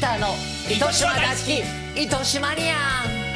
ターの糸島大好き糸島ニアン。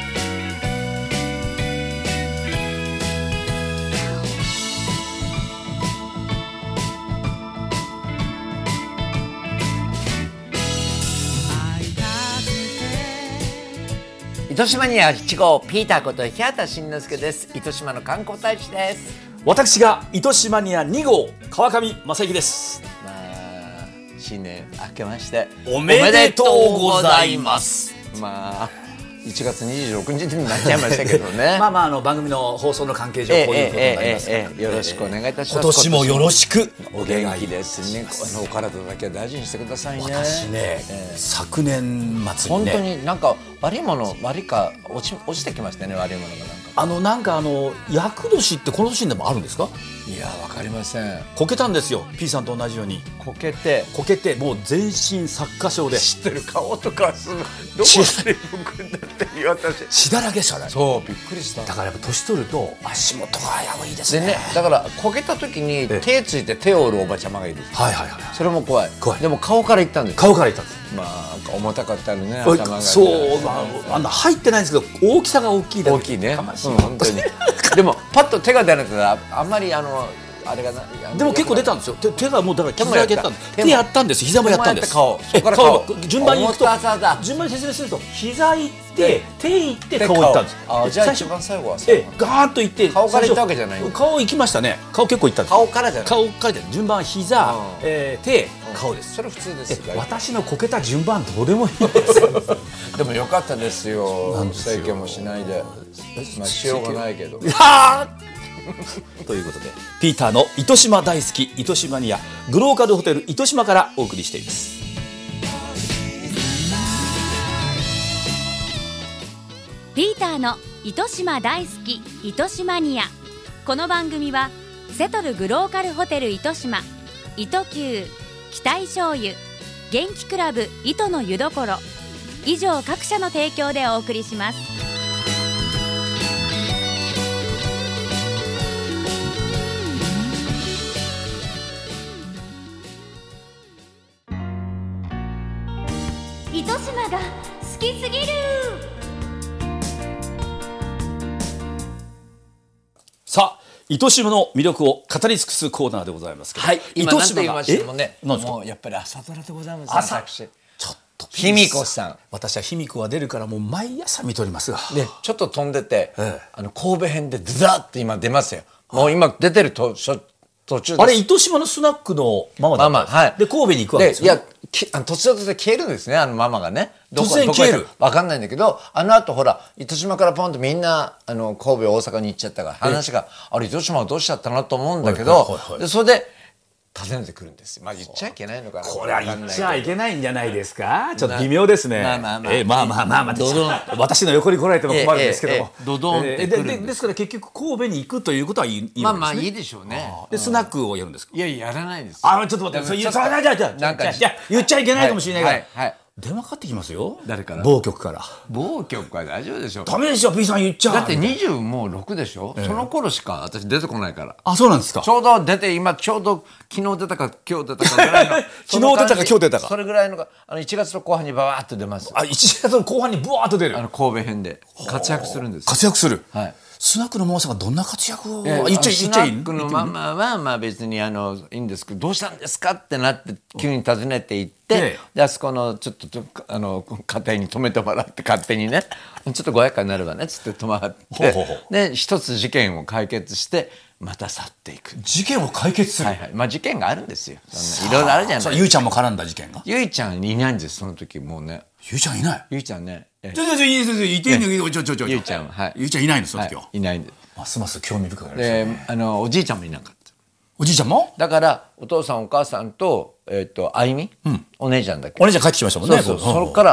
糸島には1号ピーターこと日畑慎之介です。糸島の観光大使です。 私が糸島ニア2号川上正幸です。 新年明けましておめでとうございます。 1月26日になっちゃいましたけどね番組の放送の関係上こういうことになりますから、 よろしくお願いいたします。 今年もよろしくお元気ですね。お体だけは大事にしてくださいね。 私ね、昨年末にね本当になんか悪いか落ちてきましたね。悪いものがなんか厄年ってこの年でもあるんですか？ いやわかりません。 こけたんですよ P さんと同じように。 こけてもう全身擦過傷で。 知ってる顔とかすぐどこまで僕くんだっていう私血だらけしたね。 そうびっくりした。 だからやっぱ年取ると足元が危ういですね。 でねだからこけた時に手ついて手を折るおばちゃまがいる。それも怖い。でも顔からいったんです。重たかったのね頭が。 そう入ってないんですけど大きさが大きいだけ。 大きいね本当にでもパッと手が出なくてあんまりあれがでも結構出たんですよ。手がもうだから傷だけやったんです。手やったんです。膝もやったんです。 顔順番に行くと順番に説明すると膝行って手行って顔行ったんです。 じゃあ一番最後はガーッと行って顔から行ったわけじゃない。 顔行きましたね。顔結構行ったんです。 顔からじゃない。 顔からじゃない。順番は膝手顔です。 それ普通です。 私のこけた順番どうでもいいですでもよかったですよ。整形もしないで。しようがないけどということでピーターの糸島大好き糸島ニアグローカルホテル糸島からお送りしています。 ピーターの糸島大好き糸島ニア。この番組はセトルグローカルホテル糸島、糸球、期待醤油、元気クラブ糸の湯どころ以上各社の提供でお送りします。糸島が好きすぎる。さあ糸島の魅力を語り尽くすコーナーでございますけど、 今何と言いましてもねもうやっぱり朝ドラでございます。私ちょっと卑弥呼さん。 私は卑弥呼が出るからもう毎朝見ておりますがちょっと飛んでて神戸編でズザーって今出ますよ。もう今出てる途中です。 あれ糸島のスナックのママだったんです。で神戸に行くわけですよね。 途中で消えるんですねママがね。 突然消える分かんないんだけど後ほら糸島からポンとみんな神戸大阪に行っちゃったから話が糸島はどうしちゃったのと思うんだけどそれで訪ねてくるんです。言っちゃいけないのかな。 これは言っちゃいけないんじゃないですか。ちょっと微妙ですね。私の横に来られても困るんですけどもドドンってくるんです。 ですから結局神戸に行くということはいいわけですね。 いいでしょうね。 でスナックをやるんですか。 いややらないです。 ちょっと待って。じゃあ言っちゃいけないかもしれないから電話かかってきますよ。 誰から？ 某局から。 某局から大丈夫でしょ。 ダメでしょ P さん言っちゃう。 だって26でしょ。その頃しか私出てこないから。 そうなんですか。 ちょうど出てちょうど昨日出たか今日出たかぐらいの昨日出たか今日出たかそれぐらいのが1月の後半にバーッと出ます。 1月の後半にブワーッと出る。 神戸編で活躍するんです。 活躍する。 はい。 スナックのママさんがどんな活躍を言っちゃいい？スナックのママは別にいいんですけどどうしたんですかってなって急に訪ねて行ってであそこのちょっと家庭に泊めてもらって勝手にねちょっと500円になるわねつって泊まってで一つ事件を解決してまた去っていく。 事件を解決する。 事件があるんですよ。いろいろあるじゃない。 ゆいちゃんも絡んだ事件が。 ゆいちゃんいないんですその時もうね。 ゆいちゃんいない。 ゆいちゃんね。 いてんのゆいちゃんはゆいちゃんいないのその時は。 いないんで。 ますます興味深くなりましたね。 おじいちゃんもいなかった。 おじいちゃんも？ だからお父さんお母さんとあゆみお姉ちゃんだけ。 お姉ちゃん帰ってきましたもんね。 それから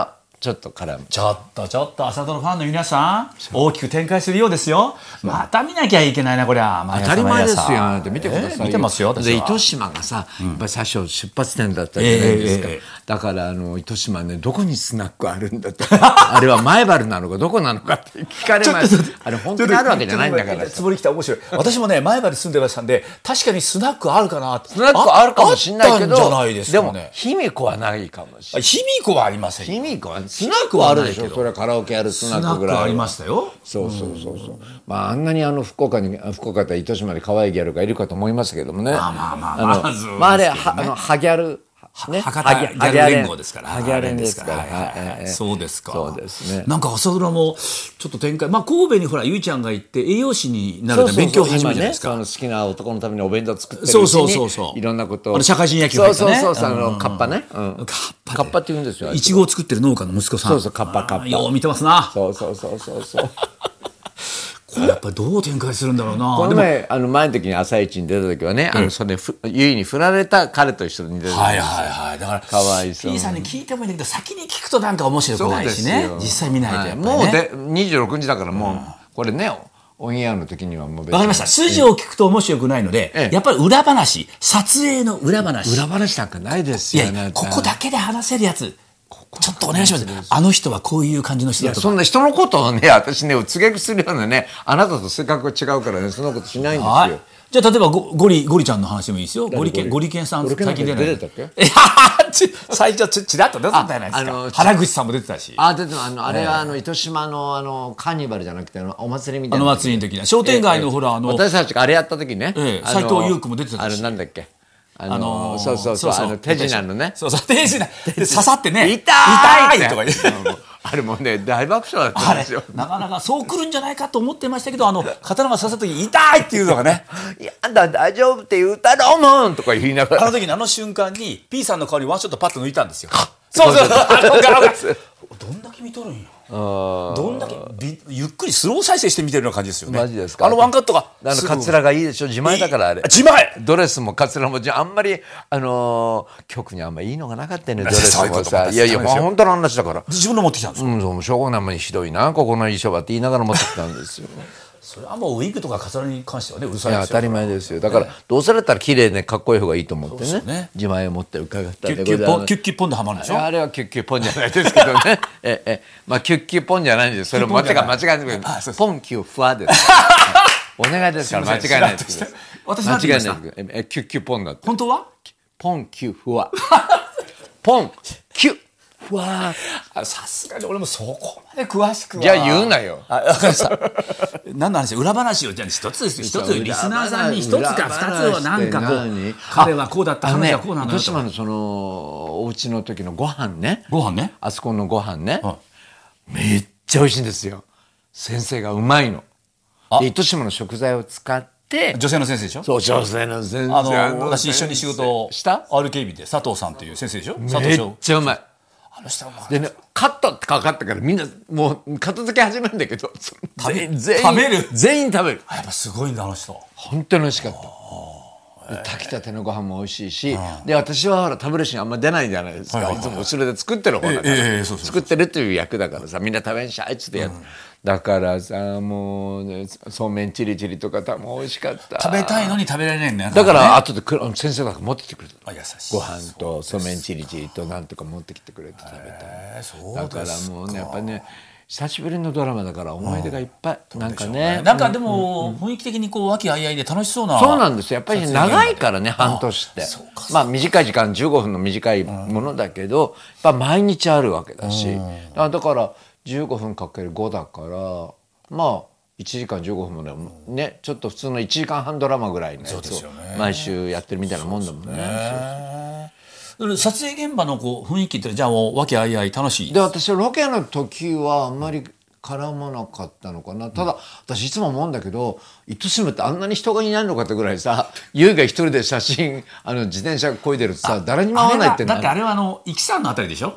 ちょっと絡む。 ちょっと朝ドラファンの皆さん大きく展開するようですよ。また見なきゃいけないなこりゃ。 当たり前ですよ。見てください。 見てますよ。 で糸島がさ、やっぱり最初出発点だったじゃないですか。だから糸島ね、どこにスナックあるんだとあれは前原なのかどこなのかって聞かれました。あれ本当にあるわけじゃないんだから。 つぼりきた面白い。私もね前原住んでましたんで、確かにスナックあるかなって。 スナックあるかもしれないけど、 でも卑弥呼はないかもしれない。 卑弥呼はありません。 卑弥呼はスナックはあるでしょ。それはカラオケあるスナックぐらいありましたよ。 そう。まああんなに福岡と糸島で可愛いギャルがいるかと思いましたけどもね。あれハギャル。 ね、博多ギャル連合ですから。 ハギャレンですから。 そうですか。 そうですね。 なんか朝ドラもちょっと展開、神戸にほらゆいちゃんが行って栄養士になるで勉強を始めるじゃないですか。 好きな男のためにお弁当作ってるうちにいろんなことを。 社会人野球入ったね。 そうカッパね。カッパって言うんですよ。 いちごを作ってる農家の息子さん。 そうカッパ。 よう見てますな。 そう。 やっぱりどう展開するんだろうな。 この前前の時に朝一に出た時はね、それゆいに振られた彼と一緒に出てたんですよ。 はい。だからかわいそう。 P さんに聞いてもいいんだけど、先に聞くとなんか面白くないしね。実際見ないとやっぱりね。 もうで26日だからもうこれねオンエアの時にはもう別に。 わかりました。筋を聞くと面白くないので、やっぱり裏話、撮影の裏話。 裏話なんかないですよね。 ここだけで話せるやつ。ちょっとお願いします。あの人はこういう感じの人だとか。 そんな人のことをね、私ね、告げするようなね、あなたと性格が違うからね、そんなことしないんですよ。 じゃあ例えばゴリちゃんの話でもいいですよ。ゴリケンさん最近出ない。 出てたっけ？ 最初ちらっと出てたじゃないですか。原口さんも出てたし。 出てた。あれは糸島のカーニバルじゃなくてお祭りみたいな。 お祭りの時に商店街のほら私たちがあれやった時ね。 斉藤優子も出てたし。 なんだっけ。そう手品のね。 そう手品刺さってね。 痛いとか言って。あれもね大爆笑だったんですよ。 なかなかそう来るんじゃないかと思ってましたけど、刀が刺さった時痛いっていうのがね。 いやだ大丈夫って言うたろもんとか言いながら。 あの時にあの瞬間に P さんの顔にワンショットパッと抜いたんですよ。 そうどんだけ見とるんよ。どんだけゆっくりスロー再生して見てるような感じですよね。 マジですか。 ワンカットがカツラがいいでしょ。自前だからあれ。 自前。 ドレスもカツラもあんまり局にあんまりいいのがなかったね。ドレスもさ。いや本当の話だから。 自分の持ってきたんですか。 そうしょうがないまにひどいなここの衣装はって言いながら持ってきたんですよ。 それはもうウィッグとかカツラに関してはねうるさいですよ。 当たり前ですよ。だからどうせだったら綺麗でかっこいい方がいいと思ってね。自前を持って伺ったんで。 キュッキュポンではまるんでしょ。 あれはキュッキュポンじゃないですけどね。まあキュッキュポンじゃないんです。それも間違えてポンキュフワです。お願いですから間違いないです。 私間違いない。 キュッキュポンだって。 本当はポンキュフワ。ポンキュふわさすがに俺もそこまで詳しくは。 じゃあ言うなよ。 わかりました。何の話？裏話をじゃあ一つですよ。一つリスナーさんに一つか二つをなんかこう彼はこうだった話はこうなんだと。 糸島のそのお家の時のご飯ね。あそこのご飯ね。めっちゃ美味しいんですよ。先生がうまいの。で糸島の食材を使って。 女性の先生でしょ。 そう女性の先生。 私一緒に仕事をした RKB で佐藤さんという先生でしょ。 めっちゃうまい。でね、カットってかかったからみんなもう片付け始めるんだけど全員食べる。 やっぱすごいんだあの人。 本当に美味しかった。炊きたてのご飯も美味しいし、で私はほら食べるシーンあんま出ないじゃないですか。いつも後ろで作ってる方だから作ってるっていう役だからさ、みんな食べんしゃいっつってやって、だからさもうねそうめんチリチリとかもう美味しかった。 食べたいのに食べられないんだよ。 だから後で先生が持ってきてくれた。 優しい。 ご飯とそうめんチリチリとなんとか持ってきてくれて食べた。だからもうねやっぱね久しぶりのドラマだから思い出がいっぱい。なんかねなんかでも雰囲気的にこう和気あいあいで楽しそうな。 そうなんですよ。やっぱり長いからね半年って。まあ短い時間15分の短いものだけどやっぱ毎日あるわけだし、だから15分かける5だからまあ1時間15分もねちょっと普通の1時間半ドラマぐらいのやつを毎週やってるみたいなもんだもんね。 撮影現場のこう雰囲気ってじゃあもう和気あいあい楽しいで。私ロケの時はあんまり絡まなかったのかな。ただ私いつも思うんだけど糸島ってあんなに人がいないのかってぐらいさ、優が一人で写真自転車こいでるとさ誰にも会わないって。 だってあれは壱岐山のあたりでしょ。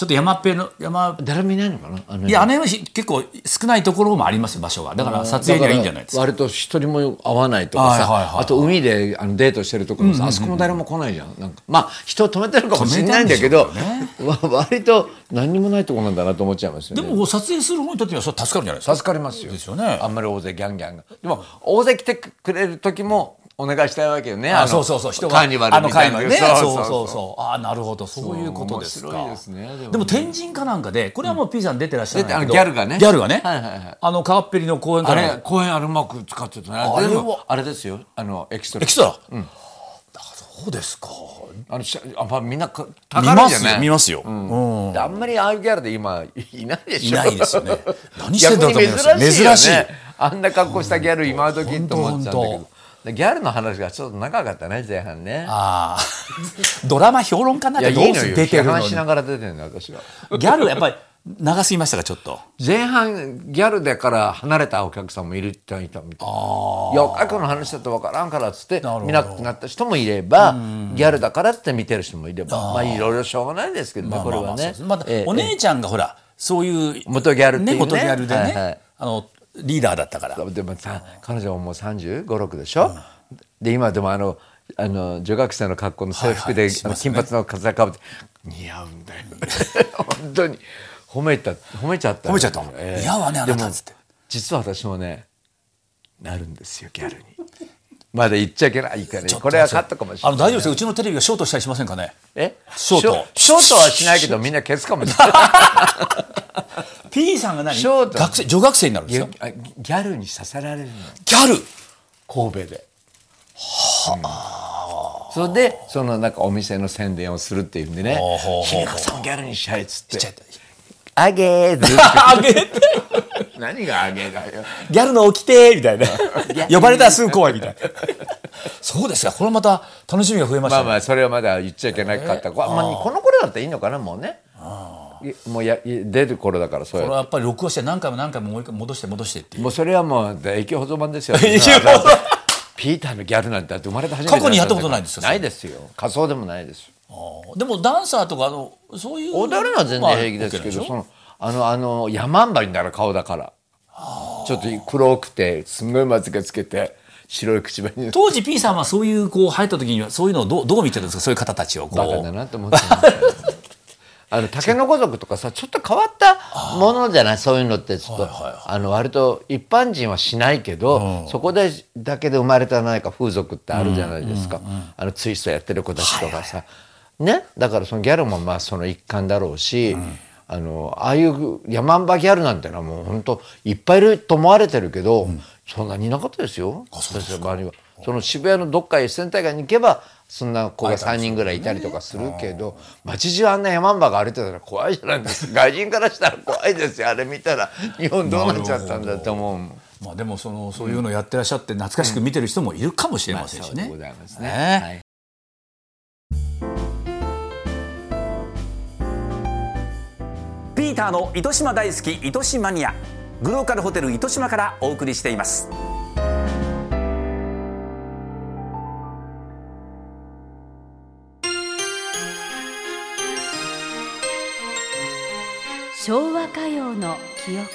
ちょっと山っぺの誰もいないのかな。 いや、あの辺は結構少ないところもありますよ、場所が。だから撮影にはいいんじゃないですか。 割と一人も会わないとかさ、あと海でデートしてるところもさ、あそこも誰も来ないじゃん。なんかまあ人を止めてるかもしれないんだけど、割と何にもないところなんだなと思っちゃいますよね。 でも撮影する方にとってはそれ助かるんじゃないですか。 助かりますよ。 ですよね。 あんまり大勢ギャンギャンが。でも大勢来てくれる時もお願いしたいわけよね。 そう人がカーニバルみたいなね。そう。なるほど、そういうことですか。 面白いですね。 でも天神かなんかで、これはもう P さん出てらっしゃるんだけど、 ギャルがね。 川っぺりの公園から。 公園あるうまく使ってたね。あれですよ。エキストラ。 そうですか。 みんなかかるじゃない。 見ますよ。 あんまりああいうギャルで今いないでしょ。 いないですよね。何してんだと思います。 珍しい。あんな格好したギャル今時と思っちゃうんだけど。ギャルの話がちょっと長かったね、前半ね。 ドラマ評論家なんてどうして出てるのに。 批判しながら出てるの私は。 ギャルやっぱり長すぎましたか、ちょっと。 前半ギャルでから離れたお客さんもいるって言ったみたい。いや、若い子の話だと分からんからっつって見なくなった人もいれば、ギャルだからって見てる人もいれば、まあいろいろしょうがないですけどね、これはね。 お姉ちゃんがほら、そういう元ギャルっていうね。 元ギャルでね、リーダーだったから。 でもさ、彼女はもう35、6でしょ。で今でも女学生の格好の制服で金髪のカツラかぶって似合うんだよ。本当に褒めちゃった。 似合うわね、あなたっつって。 実は私もねなるんですよ、ギャルに。まだ言っちゃいけないからね。これはカットかもしれない。 大丈夫ですよ。うちのテレビがショートしたりしませんかね。 ショートはしないけどみんな消すかもしれない。 P さんが女学生になるんですよ。 ギャルにさせられるの。 ギャル神戸で。それでなんかお店の宣伝をするっていうんでね、日高さんをギャルにしちゃえっつって「あげー」って何があげーだよ、 ギャルの起きてーみたいな呼ばれたらすぐ怖いみたいな。そうですか、これまた楽しみが増えましたね。 まあそれはまだ言っちゃいけなかった。この頃だったらいいのかな、もうね。もう出る頃だから。それはやっぱり録画して何回ももう一回戻してっていう。 もうそれはもう永久保存版ですよ。ピーターのギャルなんて生まれて初めて。 過去にやったことないですか。 ないですよ。仮装でもないです。 でもダンサーとかそういう踊るのは全然平気ですけど、ヤマンバになる顔だからちょっと黒くてすんごいまつげつけて白い口紅。 当時 P さんはそういう入った時にはそういうのをどう見てるんですか。そういう方たちをバカだなと思ってました竹の子族とかさ、ちょっと変わったものじゃない、そういうのってちょっと割と一般人はしないけど、そこでだけで生まれた何か風俗ってあるじゃないですか。ツイストやってる子たちとかさ、ね、だからそのギャルもまあその一環だろうし、ああいうヤマンバギャルなんてのはもう本当いっぱいいると思われてるけど、そんなにいなかったですよ。私の周りは。その渋谷のどっかセンター街に行けばそんな子が3人ぐらいいたりとかするけど、街中あんなヤマンバが歩いてたら怖いじゃないですか。外人からしたら怖いですよ。あれ見たら日本どうなっちゃったんだと思う。 まあでもそういうのやってらっしゃって懐かしく見てる人もいるかもしれませんしね。 そうでございますね。 ピーターの糸島大好き糸島ニア、グローカルホテル糸島からお送りしています。 昭和歌謡の記憶。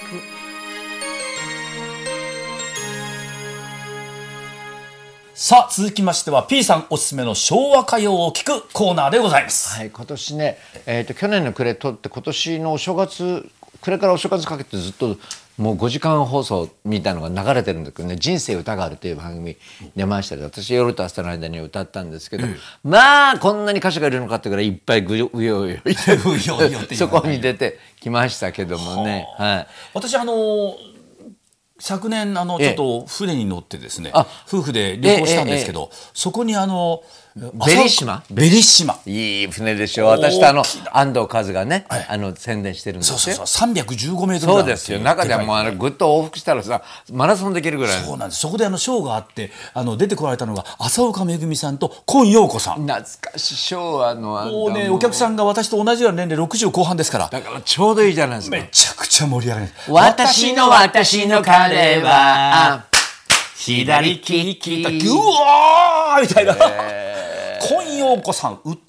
さあ続きましては P さんおすすめの昭和歌謡を聞くコーナーでございます。 はい、今年ね、去年の暮れとって今年のお正月、暮れからお正月かけてずっともう5時間放送みたいなのが流れてるんだけどね、人生歌があるという番組出ましたで、私夜と朝の間に歌ったんですけど、まあこんなに歌手がいるのかってぐらいいっぱいうようよいてそこに出てきましたけどもね。はい、 私昨年ちょっと船に乗ってですね、夫婦で旅行したんですけど、そこにベリッシマいい船でしょ。私と安藤和がね、宣伝してるんですよ。 そう315メートル。 そうですよ。中ではもうぐっと往復したらさマラソンできるぐらい。 そうなんです。そこでショーがあって出てこられたのが浅岡めぐみさんと今陽子さん。 懐かしい昭和のもうね、お客さんが私と同じような年齢60後半ですから、 だからちょうどいいじゃないですか。 めちゃくちゃ盛り上がる。 私の彼は左利きうわーみたいな。今陽子さん歌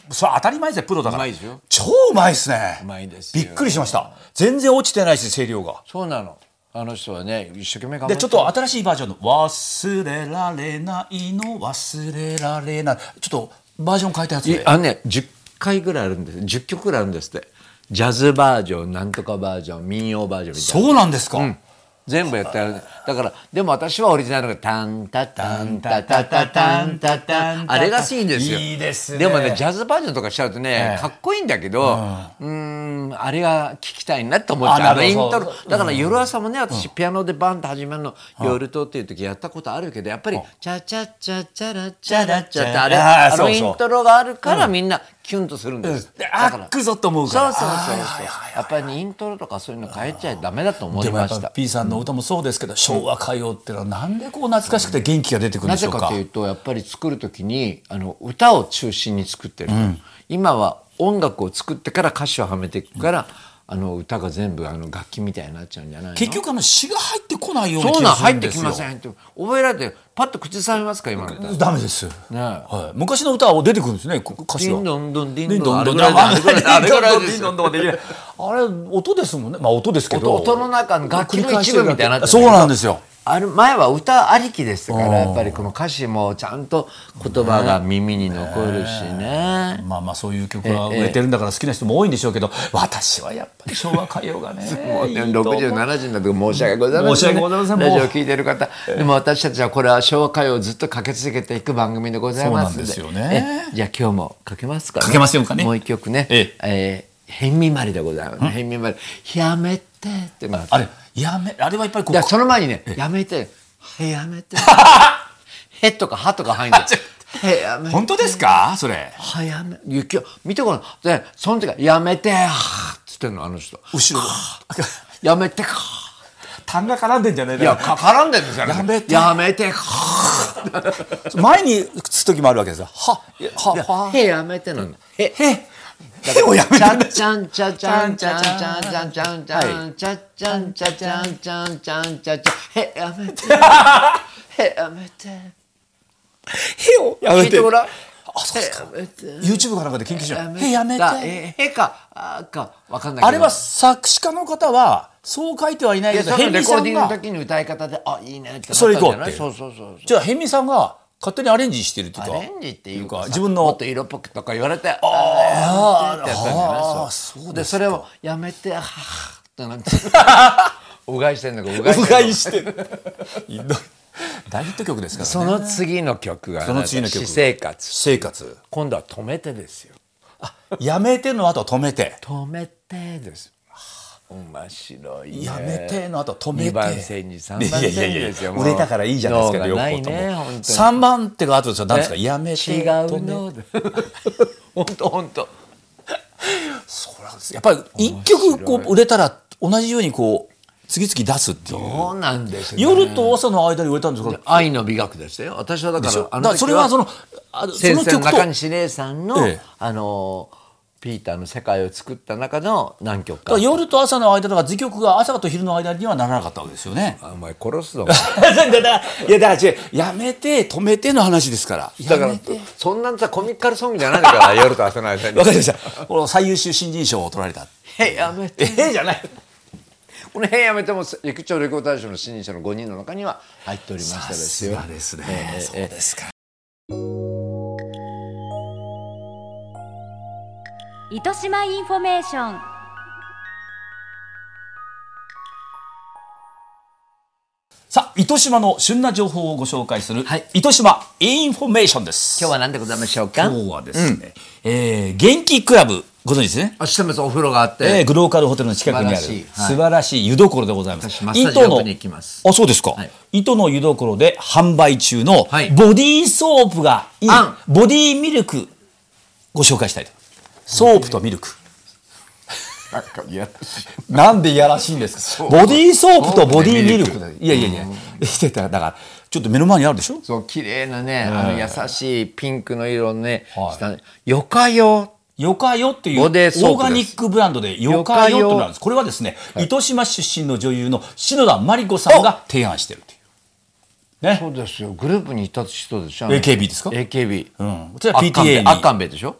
それ当たり前ですよ、プロだから。 うまいですよ。 超うまいですね。 うまいですよ。 びっくりしました。全然落ちてないし、声量が。 そうなの。あの人はね、一生懸命頑張って。 で、ちょっと新しいバージョンの忘れられないの忘れられない。ちょっとバージョン変えたやつで。 10回ぐらいあるんです。10曲ぐらいあるんですって。ジャズバージョン、なんとかバージョン、民謡バージョンみたいな。 そうなんですか。 全部やってやる。だからでも私はオリジナルがタンタタンタタタタンタタン、あれが好きんですよ。 いいですね。 でもね、ジャズバージョンとかしちゃうとね、かっこいいんだけど、あれが聞きたいなって思っちゃう。イントロだから夜朝もね、私ピアノでバンと始めるの夜とっていう時やったことあるけど、やっぱりチャチャチャチャラチャラチャってあのイントロがあるからみんなキュンとするんです。 あっくぞと思うから。 そうやっぱりイントロとかそういうの変えちゃダメだと思いました。 でもやっぱ P さんの歌もそうですけど、昭和歌謡ってのはなんでこう懐かしくて元気が出てくるんでしょうか。 なぜかというとやっぱり作る時に歌を中心に作ってる、今は音楽を作ってから歌詞をはめていくから、歌が全部楽器みたいになっちゃうんじゃないの。 結局詩が入ってこないような気気がするんですよ。 そうなん、入ってきませんって覚えられてパッと口ずさみますか今の歌。 ダメです、 ね、 はい、昔の歌は出てくるんですね、歌詞は。 ディンドンドンディンディンドンドンドンあれぐらいですよ。 あれ音ですもんね。まあ音ですけど、 音の中の楽器の一部みたいになってる。 そうなんですよ。 前は歌ありきでしたから、やっぱりこの歌詞もちゃんと言葉が耳に残るしね。 まあそういう曲が売れてるんだから好きな人も多いんでしょうけど、私はやっぱり昭和歌謡がねもうね、60、70になって申し訳ございません、ね、 申し訳ございません。 ラジオ聞いてる方、でも私たちはこれは昭和歌謡をずっとかけ続けていく番組でございますので。 そうなんですよね。 じゃあ今日もかけますかね。 かけますよかね。 もう一曲ね、辺見まりでございます。辺見まり、やめてってのがあれあれはいっぱりこう。 その前にね、やめて、やめて、へとかはとか入んで。やめて。 本当ですかそれ。 やめ、雪を見てごらん。で、その時はやめて、はっつってんのあの人。 後ろやめてか。 痰が絡んでんじゃないいや、絡んでるんですよ。やめてか。 前につ時もあるわけですよ。 やめてなんだ。 へをやめて。 ちゃんちゃちゃんちゃんちゃんちゃんちゃんちゃんちゃちゃんちゃちゃんちゃんちゃんちゃちゃへやめて。へやめて。 へをやめて。 聞いてごらん。 そうですか。YouTube かなんかで研究しよう。へやめて。 へかわかんないけど。 あれは作詞家の方はそう書いてはいないけど、 レコーディングの時に歌い方でいいねってなったんじゃない。 それ行こうって。 そう。 じゃあ辺見さんが勝手にアレンジしてるっていうか。 アレンジっていうか自分のもっと色っぽくとか言われてってやったんじゃない。そうでそれをやめてってなんてうがいしてんのかうがいしてる。大ヒット曲ですからね。 その次の曲が私生活。今度は止めてですよ。 やめての後止めて。 止めてです。面白いね。 やめての後止めて。 2番線に3番線ですよ。 売れたからいいじゃないですか。両方とも。3番手が後ですよ。何ですか。やめて。 違うの。本当。 そうなんです。やっぱり一曲こう売れたら同じようにこう次々出すっていう。 そうなんですね。 夜と朝の間に売れたんですか。 愛の美学でしたよ。私はだからそれはその先生の中西礼さんのピーターの世界を作った中の何曲か。 夜と朝の間とか時曲が朝と昼の間にはならなかったわけですよね。 お前殺すぞ。 だから違う、やめて止めての話ですから。 だからそんなさコミカルソングじゃないから夜と朝の間に。 わかりました。この最優秀新人賞を取られた。 やめて。 じゃない。 このやめても陸長レコード大賞の新人賞の5人の中には入っておりましたですよ。 さすがですね。そうですか。 糸島インフォメーション。 さあ、糸島の旬な情報をご紹介する、糸島インフォメーションです。 今日は何でございましょうか。 今日はですね、元気クラブご存知ですね。 知ってます。お風呂があって、 グローカルホテルの近くにある素晴らしい湯どころでございます。 糸の行きます。 そうですか。糸の湯どころで販売中のボディーソープがいいボディーミルクご紹介したいと。ソープとミルク。なんでいやらしいんですか。ボディーソープとボディーミルク。いやだからちょっと目の前にあるでしょ。 そう綺麗なね、優しいピンクの色のね、よかよっていうオーガニックブランドでよかよってなんです。これはですね、糸島出身の女優の篠田麻里子さんが提案してるという。 ね、そうですよ。グループにいた人でしょ。 AKB ですか。 AKB。 こちら PTA に。 アッカンベでしょ。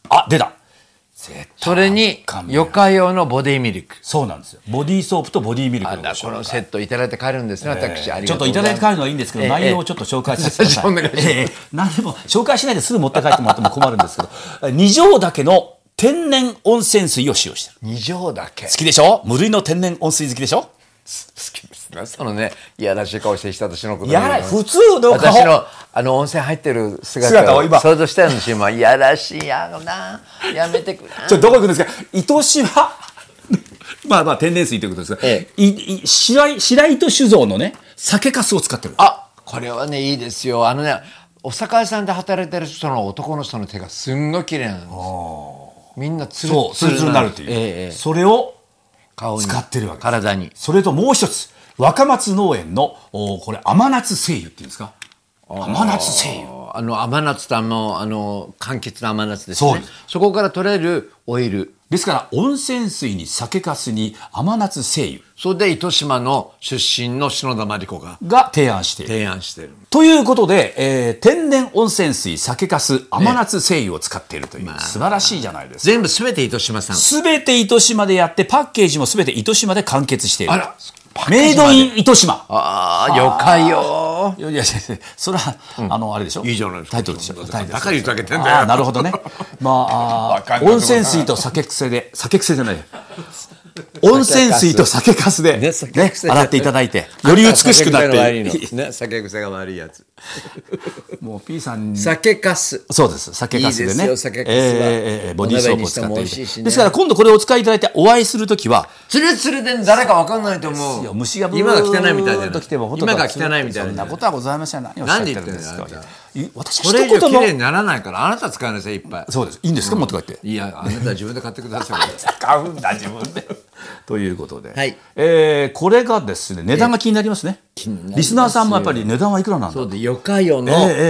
出た。 それにヨカ用のボディミルク。 そうなんですよ。ボディーソープとボディミルクのこのセットいただいて帰るんですね、私。ありちょっといただいて帰るのはいいんですけど、内容をちょっと紹介させてください。 お願いします何でも紹介しないですぐ持って帰ってもらっても困るんですけど、二条岳の天然温泉水を使用してる。 二条岳好きでしょ。無類の天然温水好きでしょ。 好きですね。そのね、いやらしい顔してした私のこと。 いやら普通の顔。 私の温泉入ってる姿を今想像したんですよ。今いやらしいやろな。やめてくれ。 どこ行くんですか。糸島。まあ天然水ということですが、白糸酒造のね酒粕を使ってる。 これはねいいですよ。お酒屋さんで働いてる人の男の人の手がすんごい綺麗なんです。みんなツルツルになるという。それを使ってるわけです。 体に。 それともう一つ、若松農園のこれ甘夏精油っていうんですか。甘夏精油。 甘夏と柑橘の甘夏ですね。そこから取れるオイル。 ですから温泉水に酒粕に甘夏精油。 それで糸島の出身の篠田麻里子が提案している。 ということで、天然温泉水、酒粕、甘夏精油を使っているという、素晴らしいじゃないですか。 全部すべて糸島さん。 すべて糸島でやって、パッケージもすべて糸島で完結している。 メイドイン糸島。 よかよ。 いやそれはあれでしょ。 いいじゃないですか。 タイトルでしょ。 だから言ってあげてんだよ。 なるほどね。温泉水と酒癖で、酒癖じゃない。温泉水と酒粕でね洗っていただいてより美しくなって酒癖が悪いやつ。 もう P さんに酒粕。 そうです。酒粕でね。ボディーソープを使っている。ですから今度これをお使いいただいてお会いするときはツルツルで誰かわかんないと思う。 虫が今が汚いみたいじゃない。 今が汚いみたいな。 そんなことはございません。何をおっしゃってるんですか。 私はこれ以上綺麗にならないからあなた使いなさいいっぱい。 そうです。いいんですか持って帰って。 いやあなた自分で買ってください。 買うんだ自分で。ということで、これがですね値段が気になりますね。リスナーさんもやっぱり値段はいくらなんだ。 そうでヨカヨの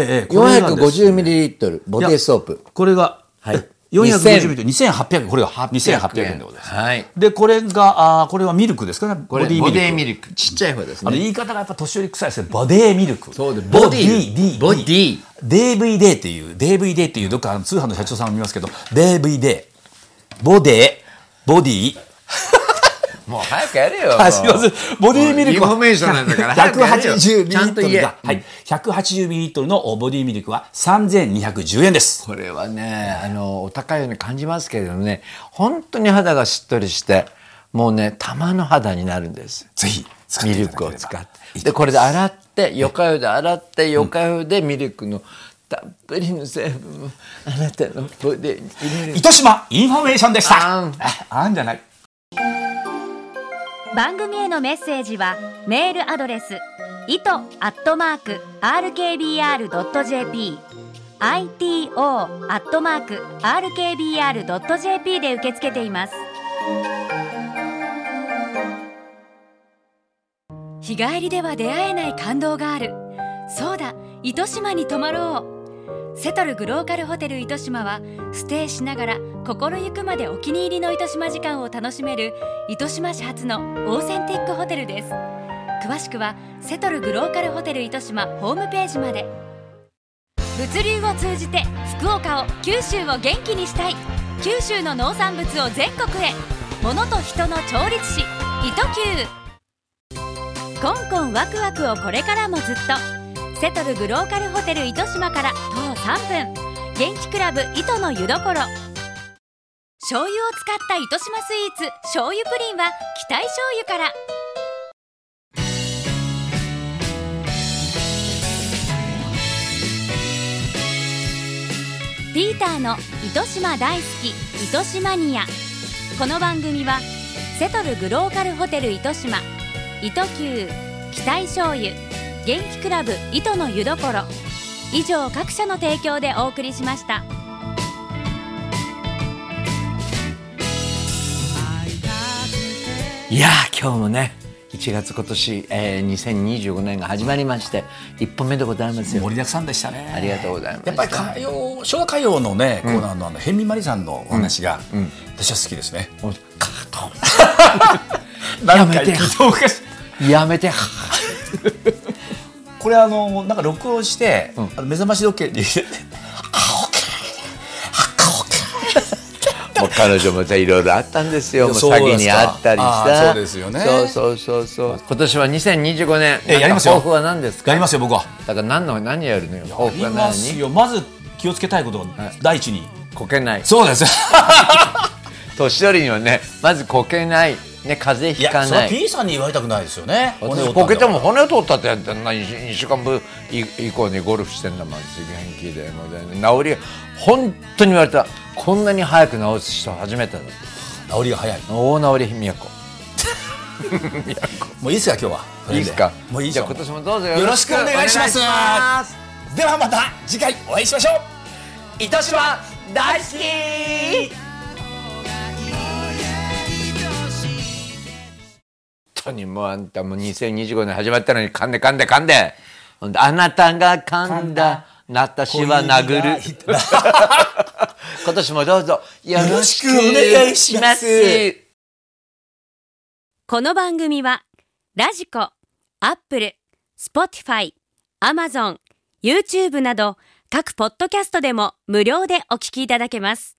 450ml ボディーソープ。 これが450ml 2800円。これが2800円でございます。でこれはミルクですかね。 ボディミルクちっちゃい方ですね。 言い方がやっぱ年寄り臭いですね。ボディミルク。 そうでボディ DVD っていうどっか通販の社長さんを見ますけど DVD ボディもう早くやれよ。 すいません。ボディミルクはインフォメーションなんだから 180ミリリットルが180ミリリットルのボディミルクは3210円です。 これはねお高いように感じますけれどもね、本当に肌がしっとりしてもうね玉の肌になるんです。 ぜひミルクを使ってでこれで洗ってヨカヨで洗ってヨカヨでミルクのたっぷりの成分をあなたのボディに入れる。 糸島インフォメーションでした。あんじゃない。 番組へのメッセージはメールアドレスito@rkbr.jp ito@rkbr.jp で受け付けています。日帰りでは出会えない感動がある。そうだ、糸島に泊まろう。セトルグローカルホテル糸島はステイしながら心ゆくまでお気に入りの糸島時間を楽しめる糸島市発のオーセンティックホテルです。詳しくはセトルグローカルホテル糸島ホームページまで。物流を通じて福岡を九州を元気にしたい。九州の農産物を全国へ。物と人の調律師糸球。コンコンワクワクをこれからもずっと。セトルグローカルホテル糸島から徒歩3分。元気クラブ糸の湯どころ。醤油を使った糸島スイーツ醤油プリンは期待醤油から。ピーターの糸島大好き糸島ニア。この番組はセトルグローカルホテル糸島、糸球、期待醤油、元気クラブ糸の湯どころ以上各社の提供でお送りしました。 いや今日もね1月今年、2025年が始まりまして1本目でございますよ。 盛りだくさんでしたね。 ありがとうございます。 やっぱり昭和歌謡のね、コーナーの辺見マリさんのお話が、私は好きですね。 やめてやめてこれなんか録音して、目覚まし時計に入れて彼女もさいろいろあったんですよ。もうそう詐欺にあったりさ。 そうですよね。 そう今年は2025年やりますよ。 抱負は何ですか？ やりますよ僕は。 だから何やるのよ。抱負はやりますよ。まず気をつけたいことは第一にこけない。 そうです。 年寄りにはねまずこけないね、風邪ひかない。 それは P さんに言われたくないですよね。 こけても骨を取ったってやったら2週間分以降にゴルフしてんだもん。元気でもう治り本当に言われた。こんなに早く治す人初めてだ。 治りが早い。 大治り宮子。 もういいですか今日は。 いいですか。 もういいですよ。 じゃあ今年もどうぞよろしくお願いします。ではまた次回お会いしましょう。 糸島大好き。本当にもうあんたもう2025年始まったのに噛んであなたが噛んだ私は殴る。今年もどうぞよろしくお願いします。 この番組はラジコ、アップル、スポティファイ、アマゾン、YouTube など各ポッドキャストでも無料でお聞きいただけます。